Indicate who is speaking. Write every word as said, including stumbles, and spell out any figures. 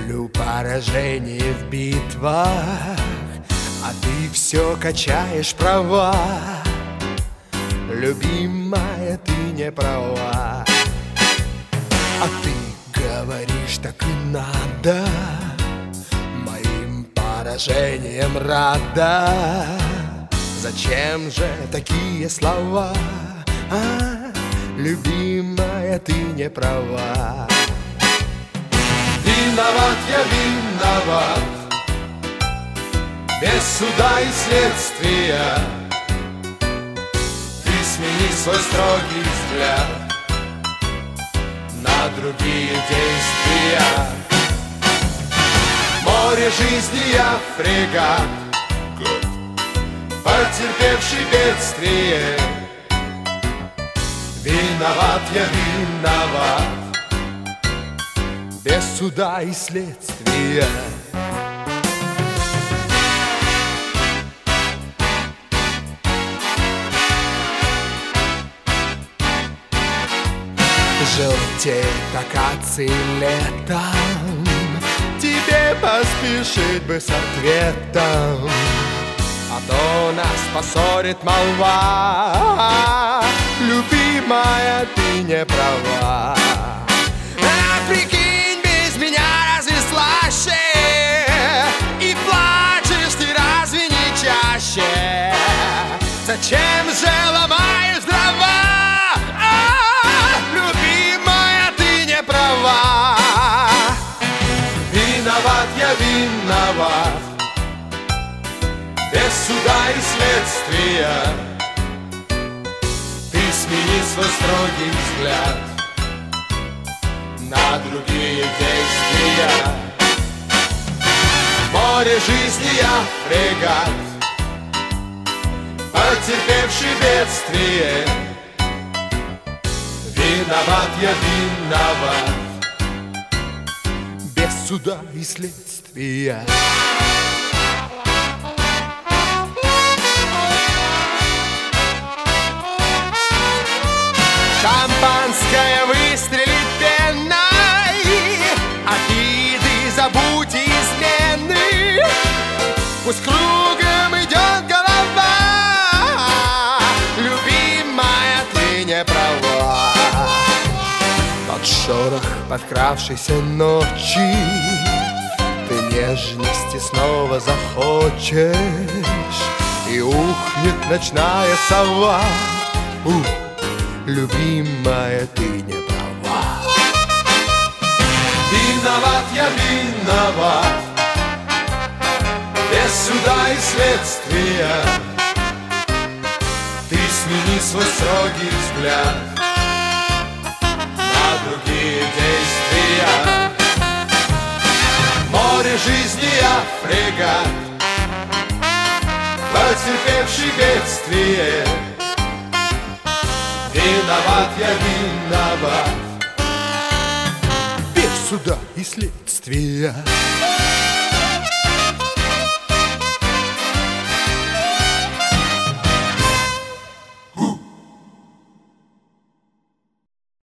Speaker 1: Терплю поражение в битвах, а ты все качаешь права. Любимая, ты не права. А ты говоришь, так и надо, моим поражением рада. Зачем же такие слова? А, любимая, ты не права.
Speaker 2: Виноват я, виноват, без суда и следствия. Ты смени свой строгий взгляд на другие действия. Море жизни я фрегат, потерпевший бедствие. Виноват я, виноват,
Speaker 1: без суда и следствия. Желтеет акации летом, тебе поспешить бы с ответом, а то нас поссорит молва. Любимая, ты не права. А прикинь, без меня разве слаще? И плачешь ты разве не чаще? Зачем же ломаешь дрова? А, любимая, ты не права.
Speaker 2: Виноват я, виноват, без суда и следствия. Ты смени свой строгий взгляд на другие действия. Море жизни я фрегат, потерпевший бедствие. Виноват я, виноват,
Speaker 1: без суда и следствия. Шампанское выстрелит пеной, обиды забудь и измены. Пусть кругом идет голова. Любимая, ты не права. Под шорох подкравшейся ночи ты нежности снова захочешь, и ухнет ночная сова. Ух, любимая, ты не права.
Speaker 2: Виноват я, виноват, без суда и следствия. Ты смени свой строгий взгляд на другие действия. Море жизни я фрегат, потерпевший бедствие. Виноват я, виноват,
Speaker 1: без суда и следствия.